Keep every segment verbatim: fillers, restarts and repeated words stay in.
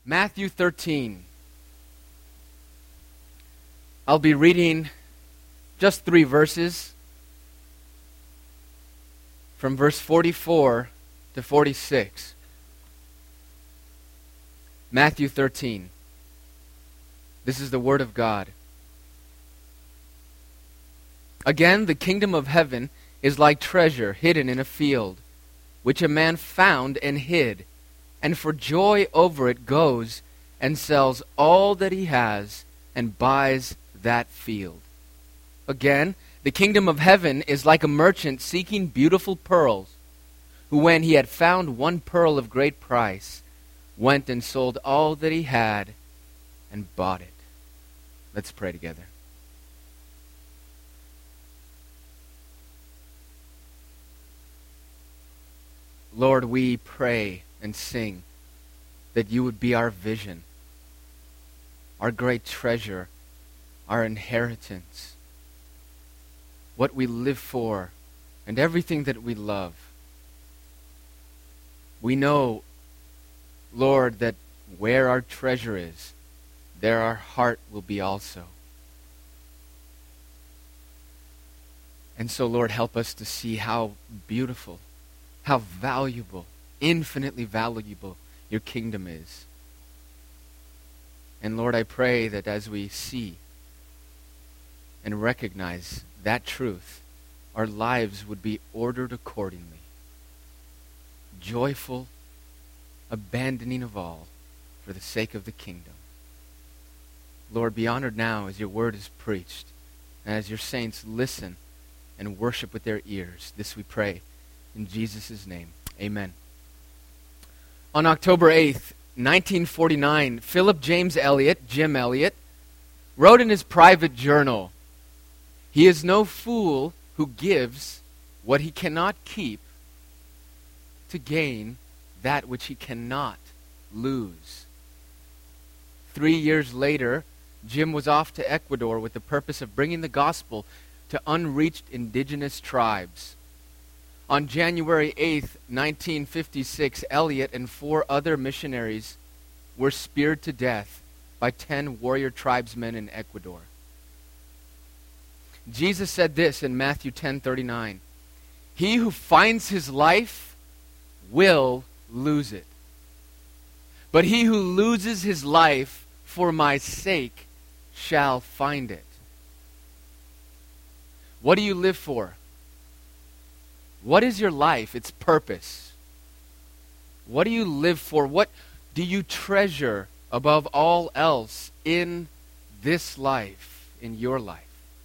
Matthew thirteen. I'll be reading just three verses from verse forty-four to forty-six. Matthew thirteen. This is the word of God. Again, the kingdom of heaven is like treasure hidden in a field, which a man found and hid, and for joy over it goes and sells all that he has and buys that field. Again, the kingdom of heaven is like a merchant seeking beautiful pearls, who when he had found one pearl of great price, went and sold all that he had and bought it. Let's pray together. Lord, we pray and sing that you would be our vision, our great treasure, our inheritance, what we live for, and everything that we love. We know, Lord, that where our treasure is, there our heart will be also. And so, Lord, help us to see how beautiful, how valuable, infinitely valuable your kingdom is. And Lord, I pray that as we see and recognize that truth, our lives would be ordered accordingly. Joyful, abandoning of all for the sake of the kingdom. Lord, be honored now as your word is preached, and as your saints listen and worship with their ears. This we pray in Jesus' name. Amen. On October eighth, nineteen forty-nine, Philip James Elliot, Jim Elliot, wrote in his private journal, "He is no fool who gives what he cannot keep to gain that which he cannot lose." Three years later, Jim was off to Ecuador with the purpose of bringing the gospel to unreached indigenous tribes. On January eighth, nineteen fifty-six, Elliot and four other missionaries were speared to death by ten warrior tribesmen in Ecuador. Jesus said this in Matthew ten thirty-nine, "He who finds his life will lose it. But he who loses his life for my sake shall find it." What do you live for? What is your life, its purpose? What do you live for? What do you treasure above all else in this life, in your life?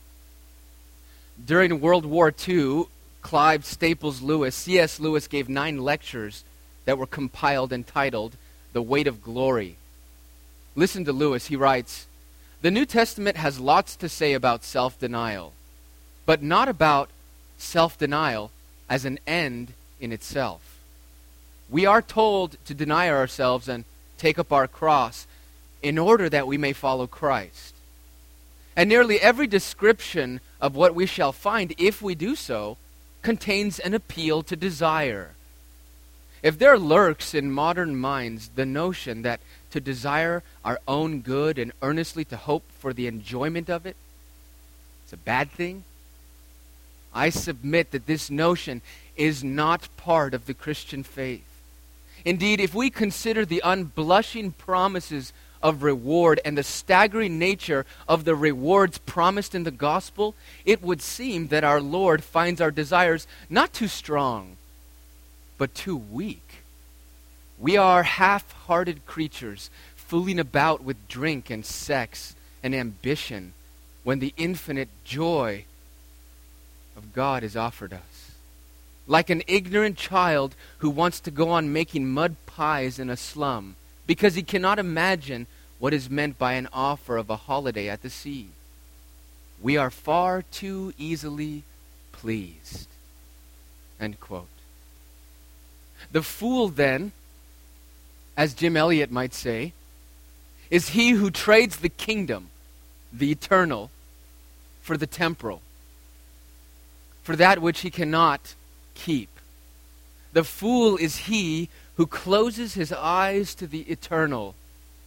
During World War Two, Clive Staples Lewis, C S Lewis gave nine lectures that were compiled entitled The Weight of Glory. Listen to Lewis. He writes, "The New Testament has lots to say about self-denial, but not about self-denial as an end in itself. We are told to deny ourselves and take up our cross in order that we may follow Christ. And nearly every description of what we shall find, if we do so, contains an appeal to desire. If there lurks in modern minds the notion that to desire our own good and earnestly to hope for the enjoyment of it, it's a bad thing, I submit that this notion is not part of the Christian faith. Indeed, if we consider the unblushing promises of reward and the staggering nature of the rewards promised in the gospel, it would seem that our Lord finds our desires not too strong, but too weak. We are half-hearted creatures fooling about with drink and sex and ambition when the infinite joy of God is offered us. Like an ignorant child who wants to go on making mud pies in a slum because he cannot imagine what is meant by an offer of a holiday at the sea. We are far too easily pleased." End quote. The fool, then, as Jim Elliot might say, is he who trades the kingdom, the eternal, for the temporal, for that which he cannot keep. The fool is he who closes his eyes to the eternal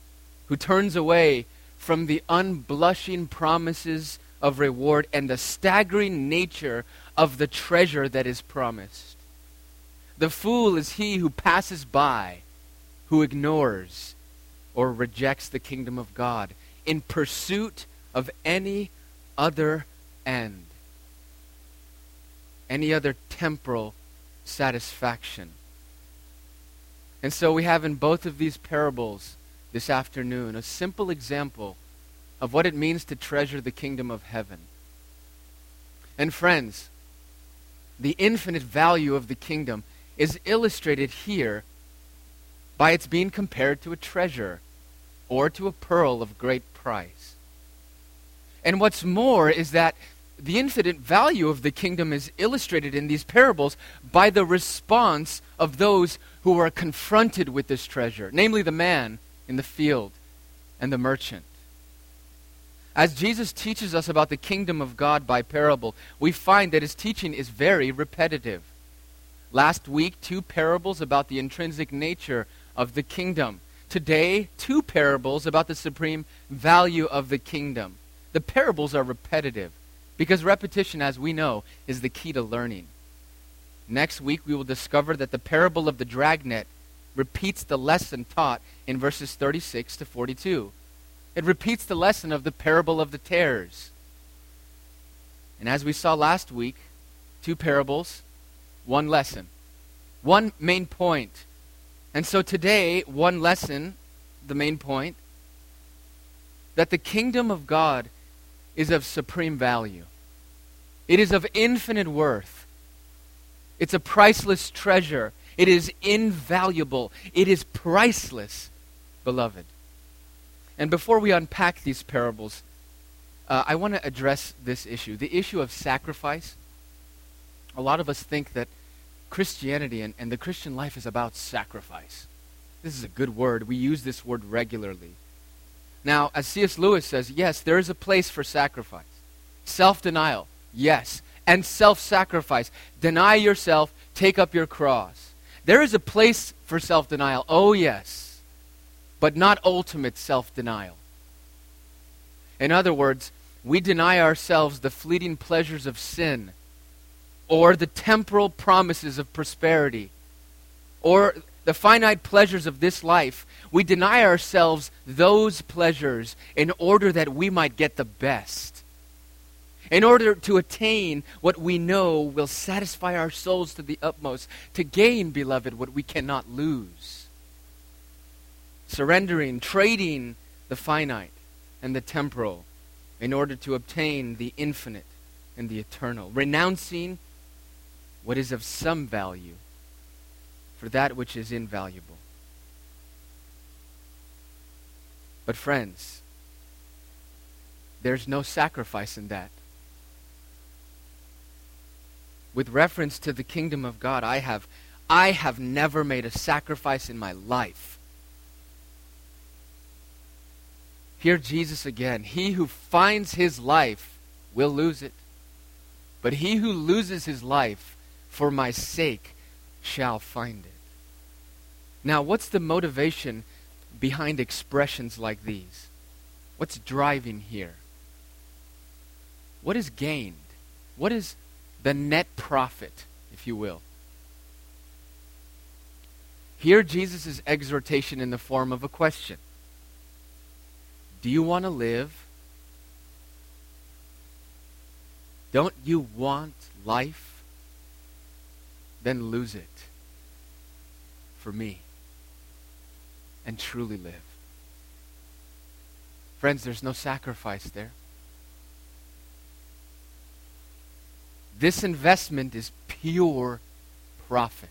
who turns away from the unblushing promises of reward and the staggering nature of the treasure that is promised. The fool is he who passes by, who ignores or rejects the kingdom of God in pursuit of any other end, any other temporal satisfaction. And so we have in both of these parables this afternoon a simple example of what it means to treasure the kingdom of heaven. And friends, the infinite value of the kingdom is illustrated here by its being compared to a treasure or to a pearl of great price. And what's more is that the infinite value of the kingdom is illustrated in these parables by the response of those who are confronted with this treasure, namely the man in the field and the merchant. As Jesus teaches us about the kingdom of God by parable, we find that his teaching is very repetitive. Last week, two parables about the intrinsic nature of the kingdom. Today, two parables about the supreme value of the kingdom. The parables are repetitive because repetition, as we know, is the key to learning. Next week, we will discover that the parable of the dragnet repeats the lesson taught in verses thirty-six to forty-two. It repeats the lesson of the parable of the tares. And as we saw last week, two parables, one lesson, one main point. And so today, one lesson, the main point, that the kingdom of God is of supreme value. It is of infinite worth. It's a priceless treasure. It is invaluable. It is priceless, beloved. And before we unpack these parables, uh, I want to address this issue, the issue of sacrifice. A lot of us think that Christianity and, and the Christian life is about sacrifice. This is a good word. We use this word regularly. Now, as C S Lewis says, yes, there is a place for sacrifice. Self-denial, yes. And self-sacrifice. Deny yourself, take up your cross. There is a place for self-denial, oh yes, but not ultimate self-denial. In other words, we deny ourselves the fleeting pleasures of sin, or the temporal promises of prosperity, or the finite pleasures of this life. We deny ourselves those pleasures in order that we might get the best, in order to attain what we know will satisfy our souls to the utmost, to gain, beloved, what we cannot lose. Surrendering, trading the finite and the temporal in order to obtain the infinite and the eternal. Renouncing what is of some value for that which is invaluable. But friends, there's no sacrifice in that. With reference to the kingdom of God, I have, I have never made a sacrifice in my life. Hear Jesus again. He who finds his life will lose it. But he who loses his life for my sake shall find it. Now, what's the motivation behind expressions like these? What's driving here? What is gained? What is the net profit, if you will? Hear Jesus' exhortation in the form of a question. Do you want to live? Don't you want life? Then lose it for me and truly live. Friends, there's no sacrifice there. This investment is pure profit.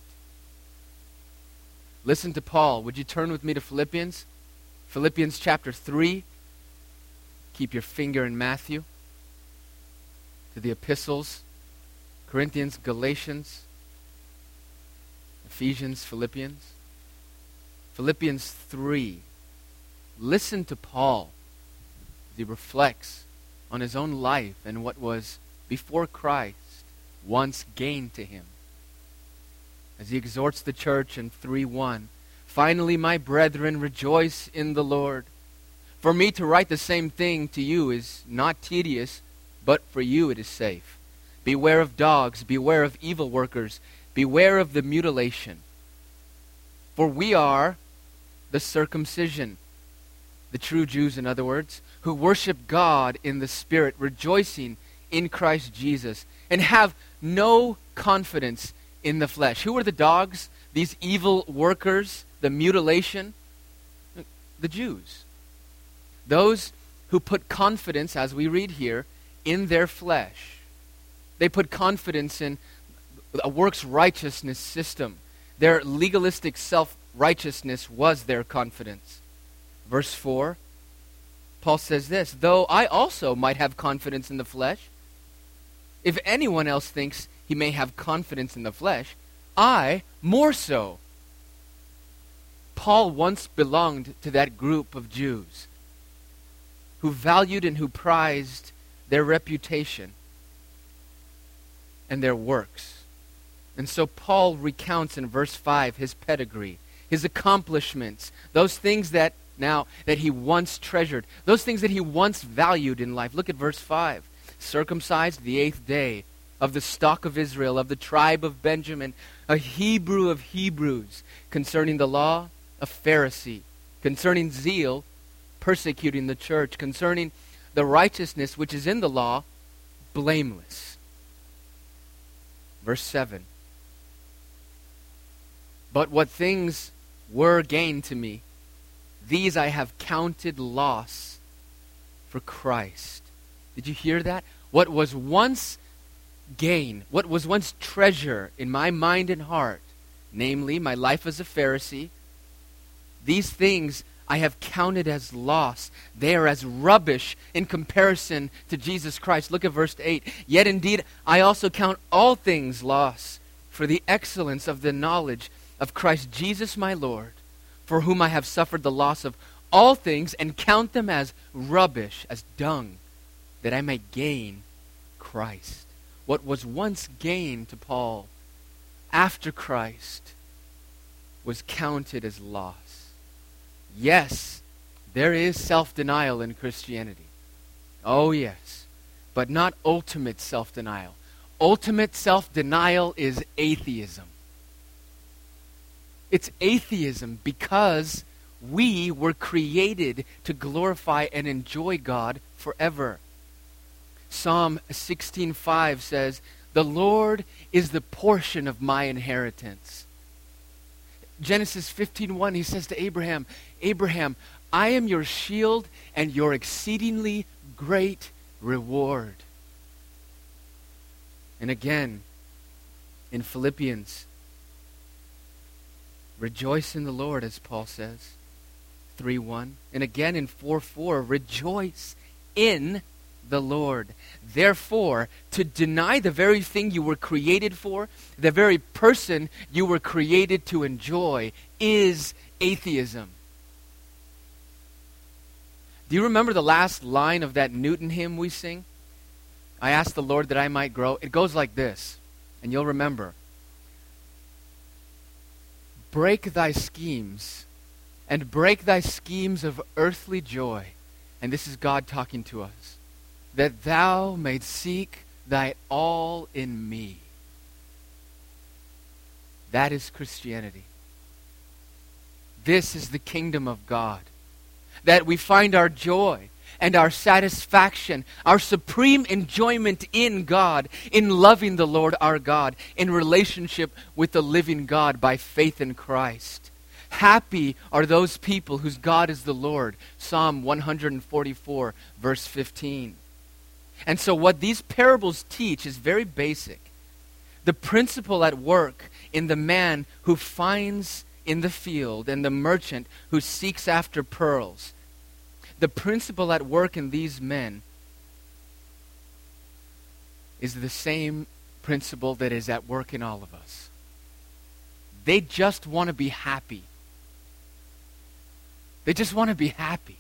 Listen to Paul. Would you turn with me to Philippians? Philippians chapter three. Keep your finger in Matthew. To the epistles, Corinthians, Galatians, Ephesians, Philippians. Philippians three. Listen to Paul as he reflects on his own life and what was before Christ once gained to him. As he exhorts the church in three one, finally, my brethren, rejoice in the Lord. For me to write the same thing to you is not tedious, but for you it is safe. Beware of dogs, beware of evil workers, beware of the mutilation. For we are the circumcision, the true Jews, in other words, who worship God in the Spirit, rejoicing in Christ Jesus, and have no confidence in the flesh. Who are the dogs? These evil workers, the mutilation? The Jews. Those who put confidence, as we read here, in their flesh. They put confidence in a works righteousness system. Their legalistic self-righteousness was their confidence. Verse four, Paul says this, though I also might have confidence in the flesh, if anyone else thinks he may have confidence in the flesh, I more so. Paul once belonged to that group of Jews who valued and who prized their reputation and their works. And so Paul recounts in verse five his pedigree, his accomplishments, those things that now that he once treasured, those things that he once valued in life. Look at verse five. Circumcised the eighth day, of the stock of Israel, of the tribe of Benjamin, a Hebrew of Hebrews, concerning the law, a Pharisee, concerning zeal, persecuting the church, concerning the righteousness which is in the law, blameless. Verse seven. But what things were gain to me, these I have counted loss for Christ. Did you hear that? What was once gain, what was once treasure in my mind and heart, namely my life as a Pharisee, these things I have counted as loss. They are as rubbish in comparison to Jesus Christ. Look at verse eight. Yet indeed I also count all things loss for the excellence of the knowledge of Christ Jesus my Lord, for whom I have suffered the loss of all things, and count them as rubbish, as dung, that I may gain Christ. What was once gain to Paul after Christ was counted as loss. Yes, there is self-denial in Christianity. Oh yes, but not ultimate self-denial. Ultimate self-denial is atheism. It's atheism because we were created to glorify and enjoy God forever. Psalm sixteen five says, "The Lord is the portion of my inheritance." Genesis fifteen one, he says to Abraham, "Abraham, I am your shield and your exceedingly great reward." And again, in Philippians, rejoice in the Lord, as Paul says, three one. And again in four four, rejoice in the Lord. Therefore, to deny the very thing you were created for, the very person you were created to enjoy, is atheism. Do you remember the last line of that Newton hymn we sing? I asked the Lord that I might grow. It goes like this, and you'll remember. Break thy schemes, and break thy schemes of earthly joy. And this is God talking to us. That thou mayst seek thy all in me. That is Christianity. This is the kingdom of God. That we find our joy and our satisfaction, our supreme enjoyment in God, in loving the Lord our God, in relationship with the living God by faith in Christ. Happy are those people whose God is the Lord. Psalm one forty-four, verse fifteen. And so what these parables teach is very basic. The principle at work in the man who finds in the field and the merchant who seeks after pearls. The principle at work in these men is the same principle that is at work in all of us. They just want to be happy. They just want to be happy.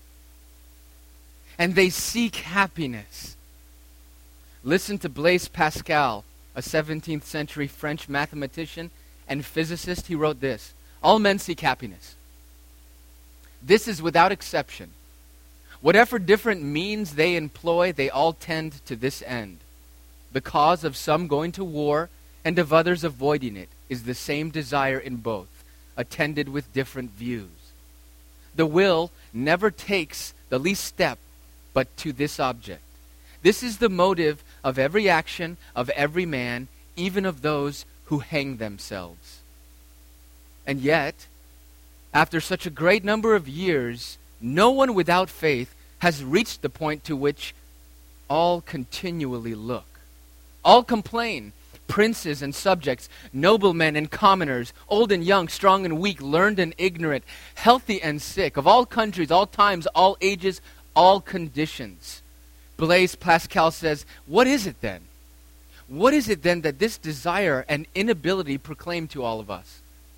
And they seek happiness. Listen to Blaise Pascal, a seventeenth century French mathematician and physicist. He wrote this: all men seek happiness. This is without exception Whatever different means they employ, they all tend to this end. The cause of some going to war and of others avoiding it is the same desire in both, attended with different views. The will never takes the least step but to this object. This is the motive of every action of every man, even of those who hang themselves. And yet, after such a great number of years, no one without faith has reached the point to which all continually look. All complain, princes and subjects, noblemen and commoners, old and young, strong and weak, learned and ignorant, healthy and sick, of all countries, all times, all ages, all conditions. Blaise Pascal says, what is it then? What is it then that this desire and inability proclaim to all of us?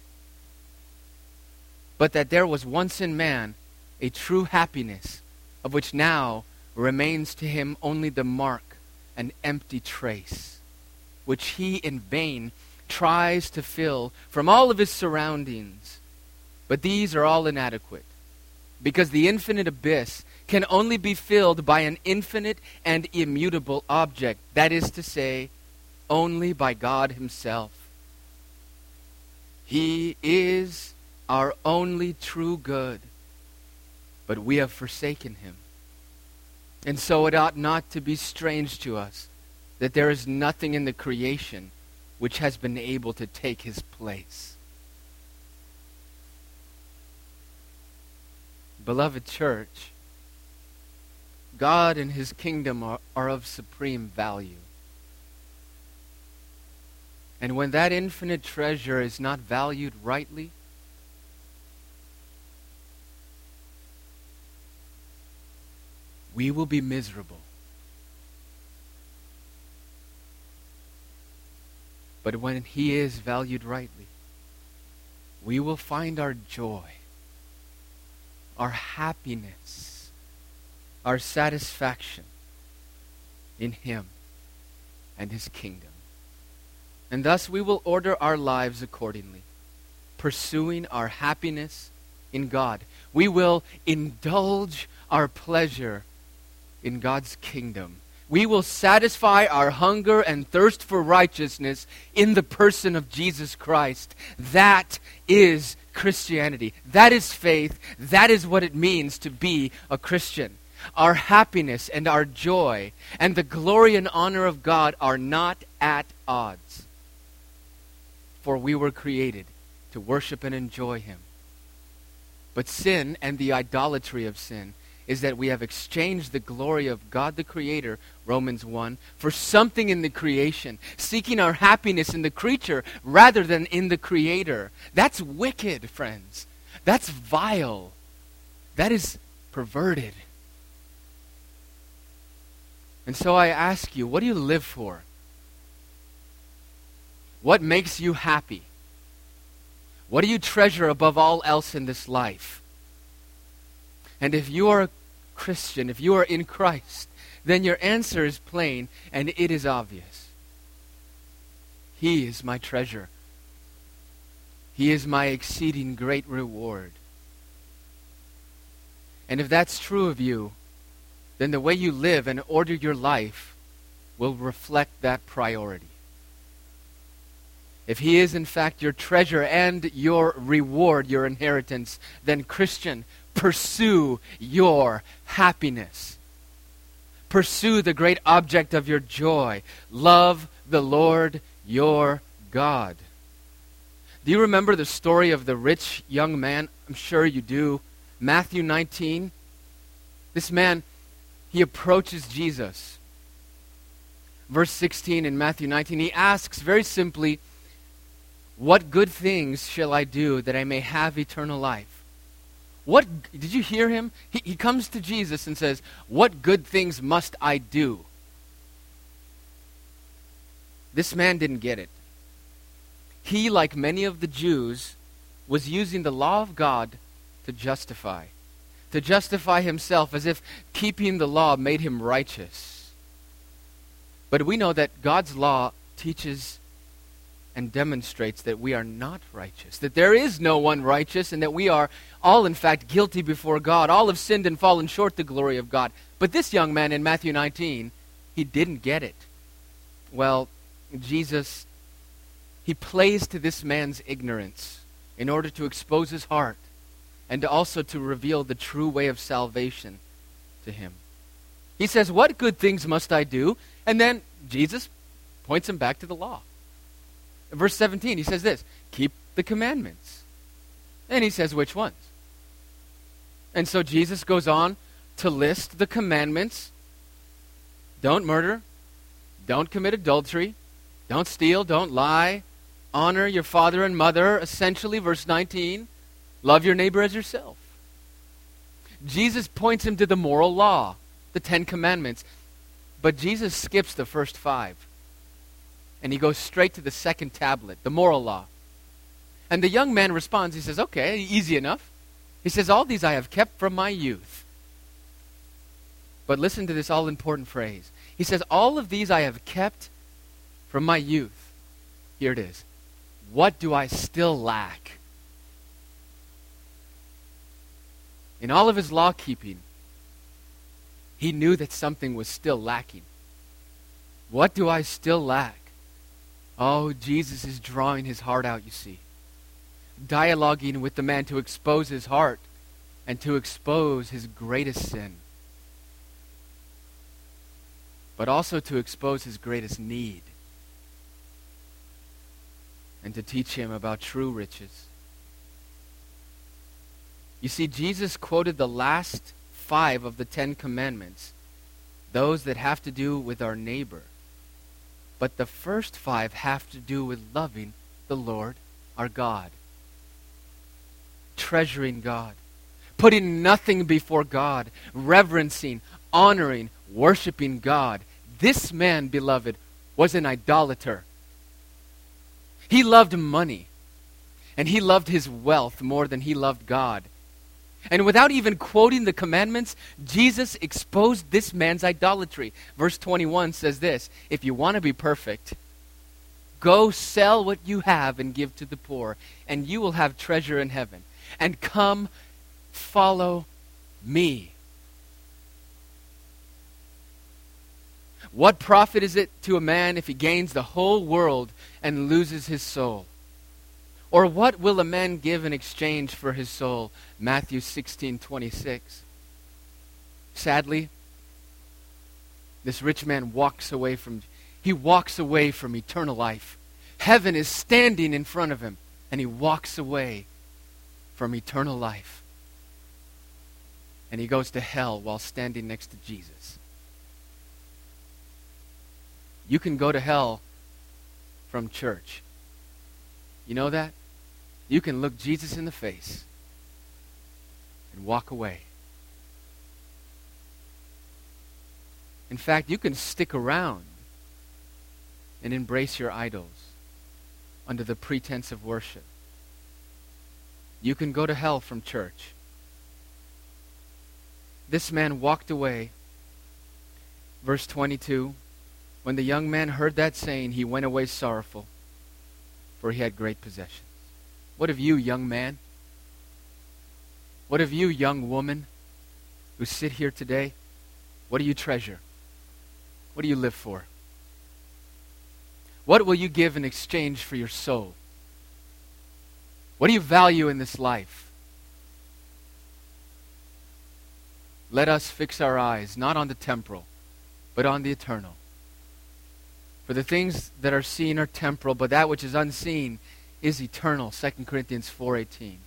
But that there was once in man a true happiness, of which now remains to him only the mark, an empty trace, which he in vain tries to fill from all of his surroundings. But these are all inadequate, because the infinite abyss can only be filled by an infinite and immutable object, that is to say, only by God himself. He is our only true good, but we have forsaken him. And so it ought not to be strange to us that there is nothing in the creation which has been able to take his place. Beloved church, God and his kingdom are, are of supreme value. And when that infinite treasure is not valued rightly, we will be miserable. But when he is valued rightly, we will find our joy, our happiness, our satisfaction in him and his kingdom. And thus we will order our lives accordingly, pursuing our happiness in God. We will indulge our pleasure in God's kingdom. We will satisfy our hunger and thirst for righteousness in the person of Jesus Christ. That is Christianity. That is faith. That is what it means to be a Christian. Our happiness and our joy and the glory and honor of God are not at odds. For we were created to worship and enjoy him. But sin and the idolatry of sin is that we have exchanged the glory of God the Creator, Romans one, for something in the creation, seeking our happiness in the creature rather than in the Creator. That's wicked, friends. That's vile. That is perverted. And so I ask you, what do you live for? What makes you happy? What do you treasure above all else in this life? And if you are a Christian, if you are in Christ, then your answer is plain and it is obvious. He is my treasure. He is my exceeding great reward. And if that's true of you, then the way you live and order your life will reflect that priority. If he is in fact your treasure and your reward, your inheritance, then Christian, pursue your happiness. Pursue the great object of your joy. Love the Lord your God. Do you remember the story of the rich young man? I'm sure you do. Matthew nineteen. This man, he approaches Jesus. Verse sixteen in Matthew nineteen, he asks very simply, "What good things shall I do that I may have eternal life?" What, did you hear him? He, he comes to Jesus and says, "What good things must I do?" This man didn't get it. He, like many of the Jews, was using the law of God to justify. To justify himself as if keeping the law made him righteous. But we know that God's law teaches and demonstrates that we are not righteous, that there is no one righteous, and that we are all, in fact, guilty before God. All have sinned and fallen short the glory of God. But this young man in Matthew nineteen, he didn't get it. Well, Jesus, he plays to this man's ignorance in order to expose his heart and also to reveal the true way of salvation to him. He says, "What good things must I do?" And then Jesus points him back to the law. In verse seventeen, he says this, "Keep the commandments." And he says, which ones? And so Jesus goes on to list the commandments. Don't murder. Don't commit adultery. Don't steal. Don't lie. Honor your father and mother. Essentially, verse nineteen, love your neighbor as yourself. Jesus points him to the moral law, the Ten Commandments. But Jesus skips the first five. And he goes straight to the second tablet, the moral law. And the young man responds. He says, okay, easy enough. He says, all these I have kept from my youth. But listen to this all-important phrase. He says, all of these I have kept from my youth. Here it is. What do I still lack? In all of his law-keeping, he knew that something was still lacking. What do I still lack? Oh, Jesus is drawing his heart out, you see. Dialoguing with the man to expose his heart and to expose his greatest sin. But also to expose his greatest need. And to teach him about true riches. You see, Jesus quoted the last five of the Ten Commandments, those that have to do with our neighbor. But the first five have to do with loving the Lord our God. Treasuring God. Putting nothing before God. Reverencing, honoring, worshiping God. This man, beloved, was an idolater. He loved money. And he loved his wealth more than he loved God. And without even quoting the commandments, Jesus exposed this man's idolatry. Verse twenty-one says this, if you want to be perfect, go sell what you have and give to the poor, and you will have treasure in heaven. And come, follow me. What profit is it to a man if he gains the whole world and loses his soul? Or what will a man give in exchange for his soul? Matthew sixteen twenty-six. Sadly, this rich man walks away from, he walks away from eternal life. Heaven is standing in front of him, and he walks away from eternal life. And he goes to hell while standing next to Jesus. You can go to hell from church. You know that? You can look Jesus in the face and walk away. In fact, you can stick around and embrace your idols under the pretense of worship. You can go to hell from church. This man walked away. Verse twenty-two, when the young man heard that saying, he went away sorrowful, for he had great possessions. What of you, young man? What of you, young woman, who sit here today? What do you treasure? What do you live for? What will you give in exchange for your soul? What do you value in this life? Let us fix our eyes not on the temporal, but on the eternal. For the things that are seen are temporal, but that which is unseen is eternal. Second Corinthians four eighteen.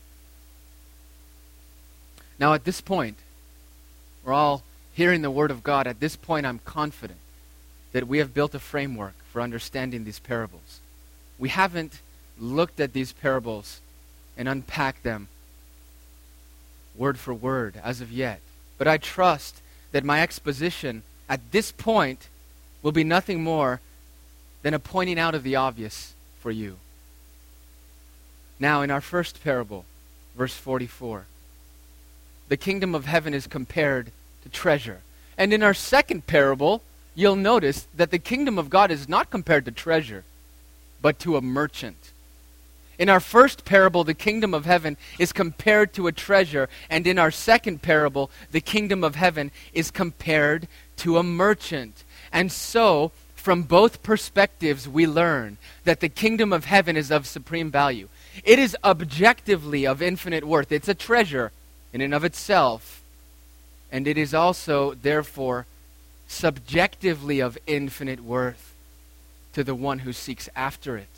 Now at this point, we're all hearing the Word of God. At this point, I'm confident that we have built a framework for understanding these parables. We haven't looked at these parables and unpacked them word for word as of yet. But I trust that my exposition at this point will be nothing more than a pointing out of the obvious for you. Now, in our first parable, verse forty-four, the kingdom of heaven is compared to treasure. And in our second parable, you'll notice that the kingdom of God is not compared to treasure. but to a merchant. In our first parable, the kingdom of heaven is compared to a treasure, and in our second parable, the kingdom of heaven is compared to a merchant. And so, from both perspectives, we learn that the kingdom of heaven is of supreme value. It is objectively of infinite worth. It's a treasure in and of itself. And it is also, therefore, subjectively of infinite worth to the one who seeks after it.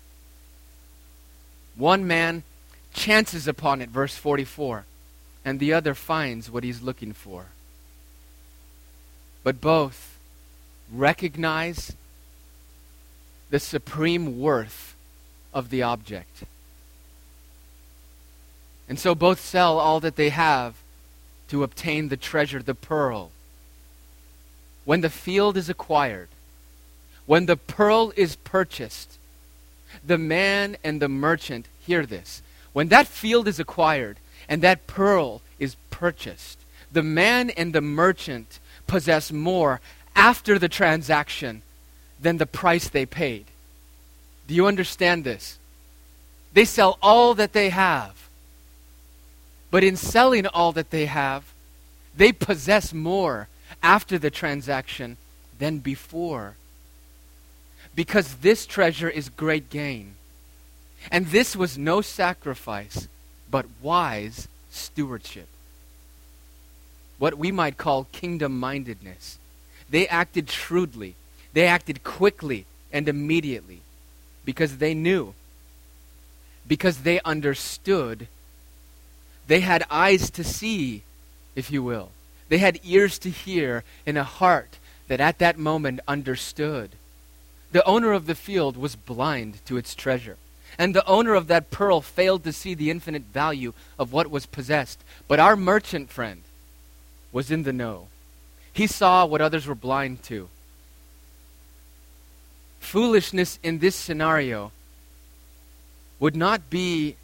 One man chances upon it, verse forty-four, and the other finds what he's looking for. But both recognize the supreme worth of the object. And so both sell all that they have to obtain the treasure, the pearl. When the field is acquired, when the pearl is purchased, the man and the merchant hear this. When that field is acquired and that pearl is purchased, the man and the merchant possess more after the transaction than the price they paid. Do you understand this? They sell all that they have. But in selling all that they have, they possess more after the transaction than before. Because this treasure is great gain. And this was no sacrifice, but wise stewardship. What we might call kingdom-mindedness. They acted shrewdly. They acted quickly and immediately because they knew, because they understood. They had eyes to see, if you will. They had ears to hear and a heart that at that moment understood. The owner of the field was blind to its treasure. And the owner of that pearl failed to see the infinite value of what was possessed. But our merchant friend was in the know. He saw what others were blind to. Foolishness in this scenario would not be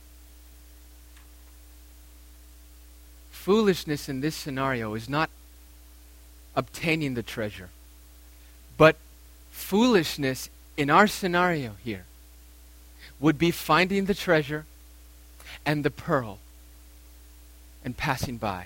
Foolishness in this scenario is not obtaining the treasure. But foolishness in our scenario here would be finding the treasure and the pearl and passing by.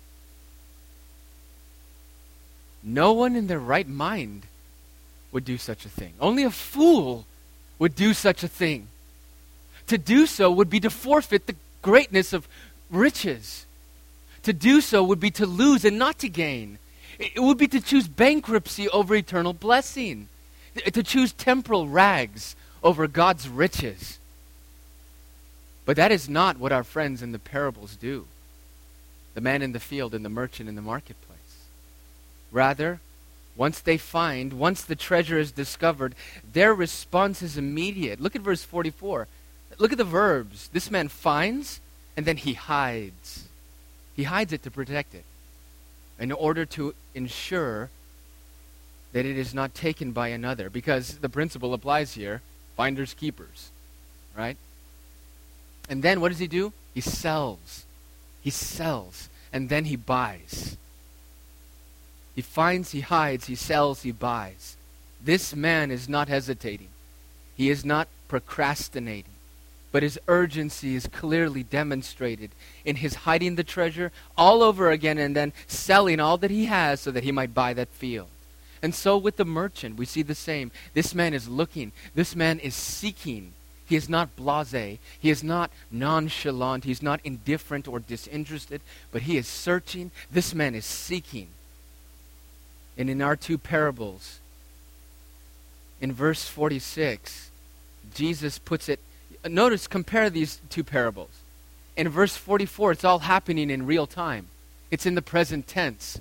No one in their right mind would do such a thing. Only a fool would do such a thing. To do so would be to forfeit the greatness of riches. To do so would be to lose and not to gain. It would be to choose bankruptcy over eternal blessing. To choose temporal rags over God's riches. But that is not what our friends in the parables do. The man in the field and the merchant in the marketplace. Rather, once they find, once the treasure is discovered, their response is immediate. Look at verse forty-four. Look at the verbs. This man finds, and then he hides. He hides it to protect it, in order to ensure that it is not taken by another. Because the principle applies here, finders keepers, right? And then what does he do? He sells. He sells, and then he buys. He finds, he hides, he sells, he buys. This man is not hesitating. He is not procrastinating. But his urgency is clearly demonstrated in his hiding the treasure all over again and then selling all that he has so that he might buy that field. And so with the merchant, we see the same. This man is looking. This man is seeking. He is not blasé. He is not nonchalant. He's not indifferent or disinterested. But he is searching. This man is seeking. And in our two parables, in verse forty-six, Jesus puts it. Notice, compare these two parables. In verse forty-four, it's all happening in real time. It's in the present tense.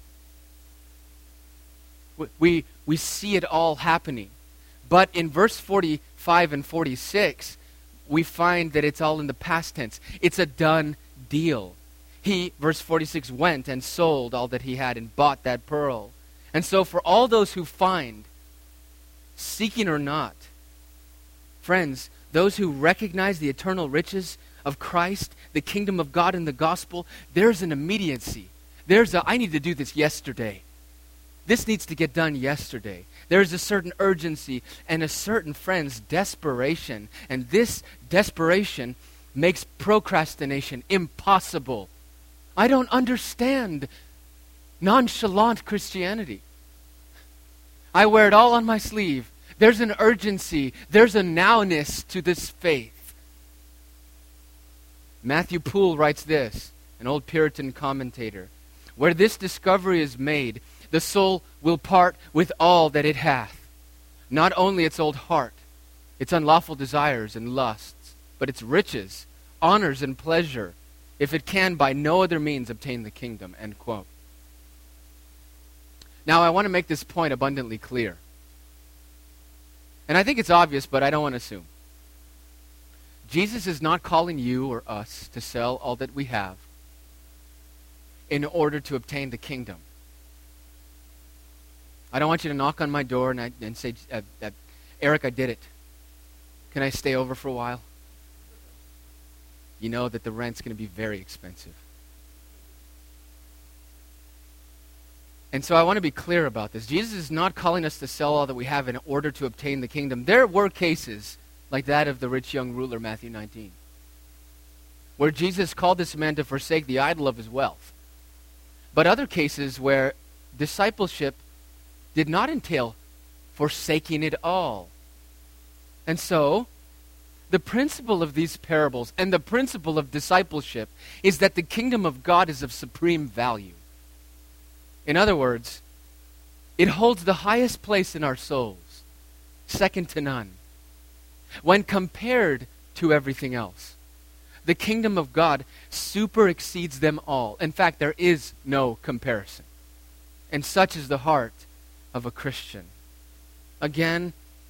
We, we see it all happening. But in verse forty-five and forty-six, we find that it's all in the past tense. It's a done deal. He, verse forty-six, went and sold all that he had and bought that pearl. And so for all those who find, seeking or not, friends, those who recognize the eternal riches of Christ, the kingdom of God and the gospel, there's an immediacy. There's a, I need to do this yesterday. This needs to get done yesterday. There is a certain urgency and a certain, friends, desperation. And this desperation makes procrastination impossible. I don't understand nonchalant Christianity. I wear it all on my sleeve. There's an urgency. There's a nowness to this faith. Matthew Poole writes this, an old Puritan commentator. Where this discovery is made, the soul will part with all that it hath. Not only its old heart, its unlawful desires and lusts, but its riches, honors, and pleasure, if it can by no other means obtain the kingdom. End quote. Now, I want to make this point abundantly clear. And I think it's obvious, but I don't want to assume. Jesus is not calling you or us to sell all that we have in order to obtain the kingdom. I don't want you to knock on my door and, I, and say, uh, uh, Eric, I did it. Can I stay over for a while? You know that the rent's going to be very expensive. And so I want to be clear about this. Jesus is not calling us to sell all that we have in order to obtain the kingdom. There were cases like that of the rich young ruler, Matthew nineteen, where Jesus called this man to forsake the idol of his wealth. But other cases where discipleship did not entail forsaking it all. And so, the principle of these parables and the principle of discipleship is that the kingdom of God is of supreme value. In other words, it holds the highest place in our souls, second to none. When compared to everything else, the kingdom of God super exceeds them all. In fact, there is no comparison. And such is the heart of a Christian. Again,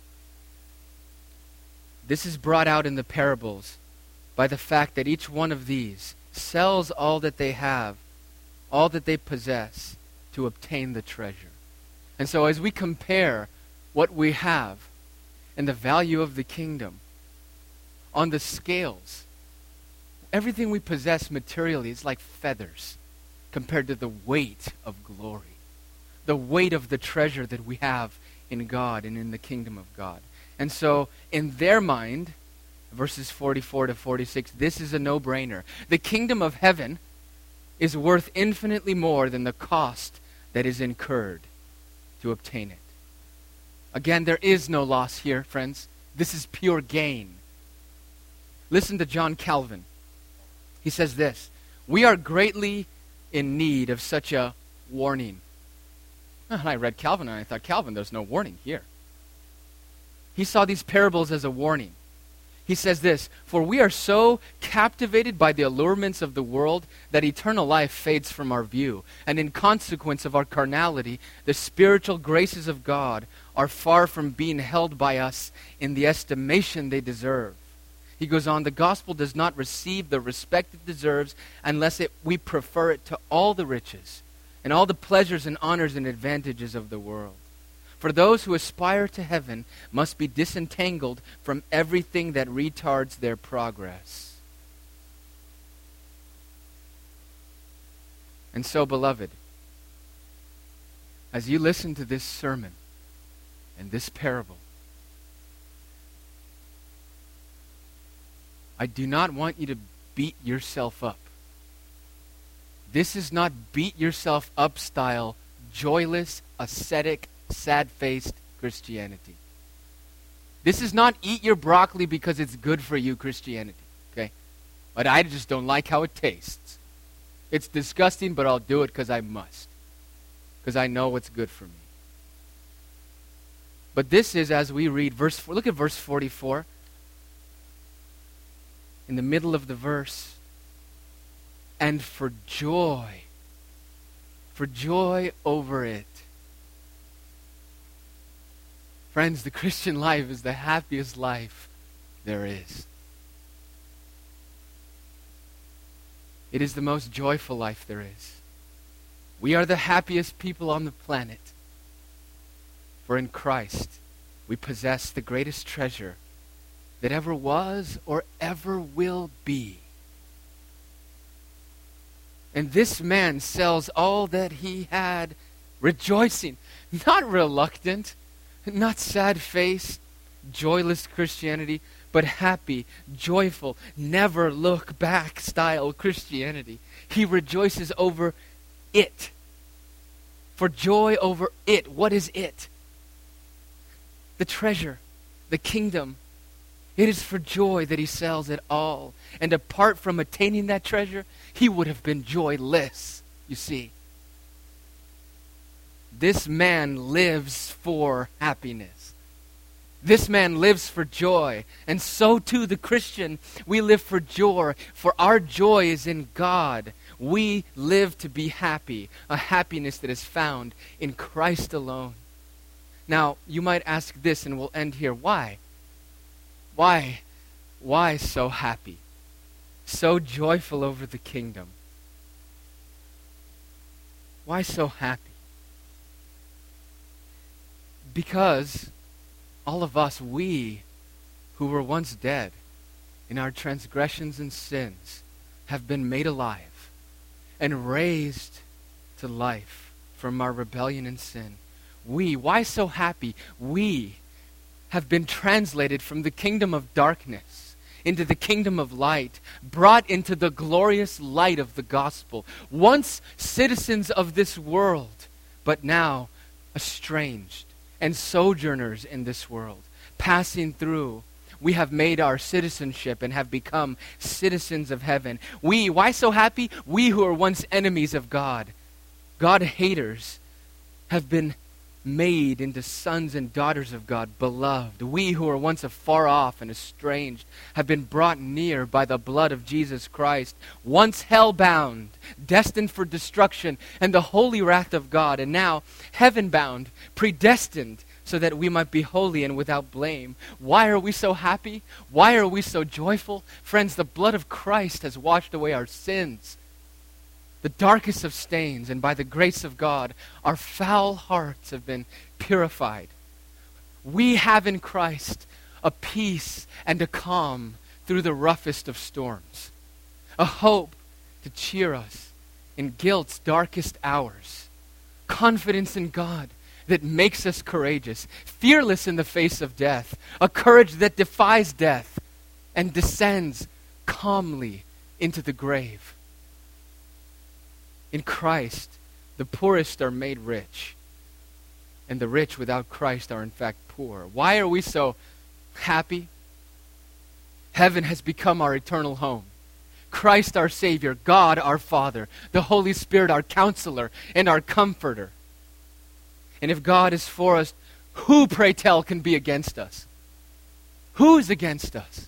this is brought out in the parables by the fact that each one of these sells all that they have, all that they possess, to obtain the treasure. And so as we compare what we have and the value of the kingdom on the scales, everything we possess materially is like feathers compared to the weight of glory, the weight of the treasure that we have in God and in the kingdom of God. And so in their mind, verses forty-four to forty-six, this is a no-brainer. The kingdom of heaven is worth infinitely more than the cost that is incurred to obtain it. Again, there is no loss here, friends. This is pure gain. Listen to John Calvin. He says this, "We are greatly in need of such a warning." And I read Calvin and I thought, Calvin, there's no warning here. He saw these parables as a warning. He says this, "For we are so captivated by the allurements of the world that eternal life fades from our view. And in consequence of our carnality, the spiritual graces of God are far from being held by us in the estimation they deserve." He goes on, "The gospel does not receive the respect it deserves unless it, we prefer it to all the riches and all the pleasures and honors and advantages of the world. For those who aspire to heaven must be disentangled from everything that retards their progress." And so, beloved, as you listen to this sermon and this parable, I do not want you to beat yourself up. This is not beat yourself up style, joyless, ascetic, sad-faced Christianity. This is not eat your broccoli because it's good for you Christianity, okay? But I just don't like how it tastes. It's disgusting, but I'll do it because I must. Because I know what's good for me. But this is, as we read, verse four, look at verse forty-four. In the middle of the verse, "And for joy, for joy over it." Friends, the Christian life is the happiest life there is. It is the most joyful life there is. We are the happiest people on the planet. For in Christ, we possess the greatest treasure that ever was or ever will be. And this man sells all that he had rejoicing, not reluctant, not sad-faced, joyless Christianity, but happy, joyful, never look back style Christianity. He rejoices over it. For joy over it. What is it? The treasure, the kingdom. It is for joy that he sells it all. And apart from attaining that treasure, he would have been joyless, you see. This man lives for happiness. This man lives for joy. And so too the Christian, we live for joy. For our joy is in God. We live to be happy. A happiness that is found in Christ alone. Now, you might ask this, and we'll end here. Why? Why? Why so happy? So joyful over the kingdom? Why so happy? Because all of us, we who were once dead in our transgressions and sins, have been made alive and raised to life from our rebellion and sin. We, why so happy? We have been translated from the kingdom of darkness into the kingdom of light, brought into the glorious light of the gospel. Once citizens of this world, but now estranged and sojourners in this world, passing through. We have made our citizenship and have become citizens of heaven. We, why so happy? We who were once enemies of God, God haters, have been made into sons and daughters of God, beloved. We who were once afar off and estranged have been brought near by the blood of Jesus Christ. Once hell-bound, destined for destruction and the holy wrath of God, and now heaven-bound, predestined so that we might be holy and without blame. Why are we so happy? Why are we so joyful? Friends, the blood of Christ has washed away our sins, the darkest of stains, and by the grace of God, our foul hearts have been purified. We have in Christ a peace and a calm through the roughest of storms, a hope to cheer us in guilt's darkest hours, confidence in God that makes us courageous, fearless in the face of death, a courage that defies death and descends calmly into the grave. In Christ, the poorest are made rich, and the rich without Christ are in fact poor. Why are we so happy? Heaven has become our eternal home. Christ our Savior, God our Father, the Holy Spirit our Counselor and our Comforter. And if God is for us, who, pray tell, can be against us? Who is against us?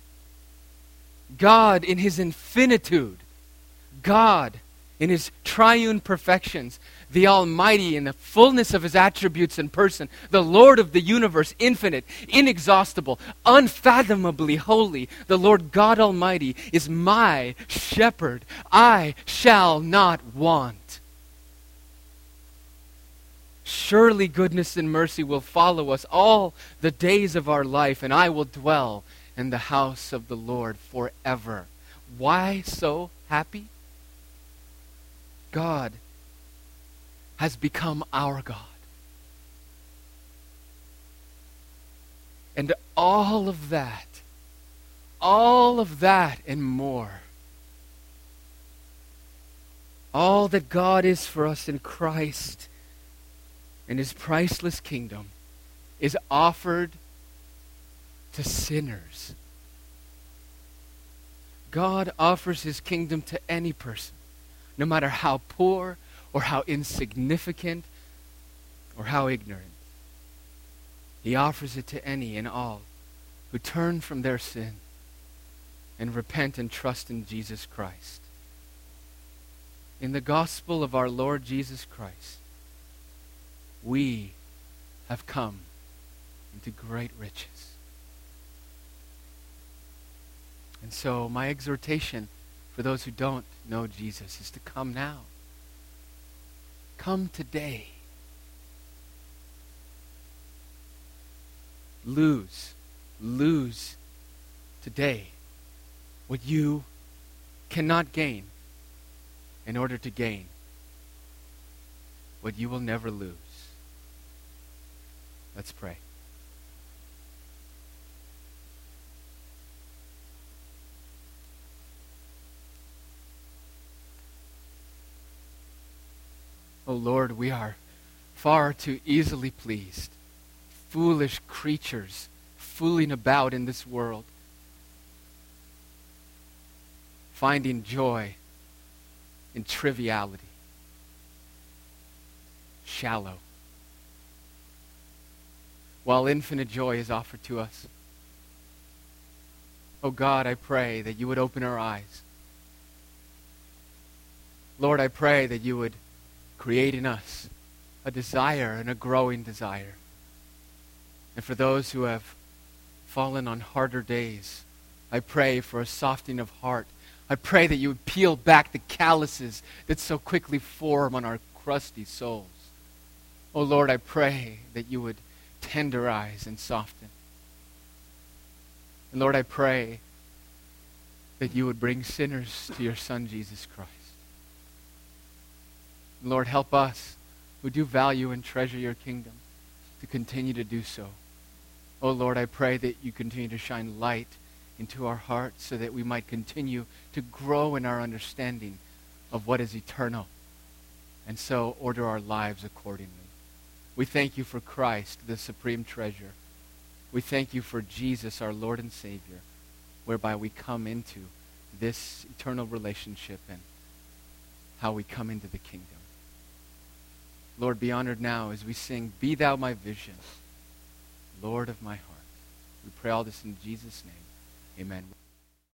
God in His infinitude, God in His triune perfections, the Almighty in the fullness of His attributes and person, the Lord of the universe, infinite, inexhaustible, unfathomably holy, the Lord God Almighty is my shepherd. I shall not want. Surely goodness and mercy will follow us all the days of our life, and I will dwell in the house of the Lord forever. Why so happy? God has become our God. And all of that, all of that and more, all that God is for us in Christ and His priceless kingdom is offered to sinners. God offers His kingdom to any person, no matter how poor or how insignificant or how ignorant. He offers it to any and all who turn from their sin and repent and trust in Jesus Christ. In the gospel of our Lord Jesus Christ, we have come into great riches. And so my exhortation for those who don't know Jesus is to come now. Come today. Lose, lose today what you cannot gain in order to gain what you will never lose. Let's pray. Oh Lord, we are far too easily pleased, foolish creatures fooling about in this world, finding joy in triviality, shallow, while infinite joy is offered to us. Oh God, I pray that you would open our eyes. Lord, I pray that you would create in us a desire and a growing desire. And for those who have fallen on harder days, I pray for a softening of heart. I pray that you would peel back the calluses that so quickly form on our crusty souls. Oh Lord, I pray that you would tenderize and soften. And Lord, I pray that you would bring sinners to your Son, Jesus Christ. Lord, help us who do value and treasure your kingdom to continue to do so. Oh Lord, I pray that you continue to shine light into our hearts so that we might continue to grow in our understanding of what is eternal, and so order our lives accordingly. We thank you for Christ, the supreme treasure. We thank you for Jesus, our Lord and Savior, whereby we come into this eternal relationship and how we come into the kingdom. Lord, be honored now as we sing, Be Thou My Vision, Lord of my heart. We pray all this in Jesus' name. Amen.